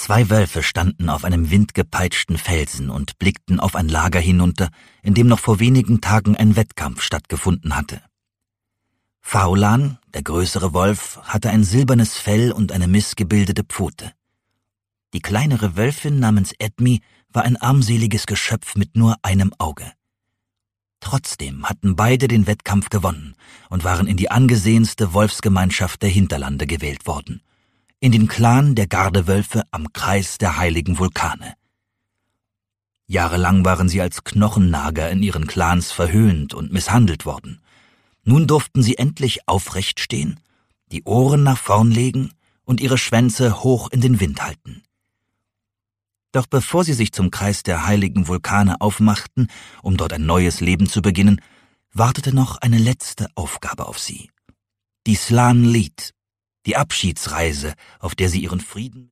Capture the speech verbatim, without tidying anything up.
Zwei Wölfe standen auf einem windgepeitschten Felsen und blickten auf ein Lager hinunter, in dem noch vor wenigen Tagen ein Wettkampf stattgefunden hatte. Faulan, der größere Wolf, hatte ein silbernes Fell und eine missgebildete Pfote. Die kleinere Wölfin namens Edmi war ein armseliges Geschöpf mit nur einem Auge. Trotzdem hatten beide den Wettkampf gewonnen und waren in die angesehenste Wolfsgemeinschaft der Hinterlande gewählt worden, in den Clan der Gardewölfe am Kreis der heiligen Vulkane. Jahrelang waren sie als Knochennager in ihren Clans verhöhnt und misshandelt worden. Nun durften sie endlich aufrecht stehen, die Ohren nach vorn legen und ihre Schwänze hoch in den Wind halten. Doch bevor sie sich zum Kreis der heiligen Vulkane aufmachten, um dort ein neues Leben zu beginnen, wartete noch eine letzte Aufgabe auf sie. Die Slan Lied, die Abschiedsreise, auf der sie ihren Frieden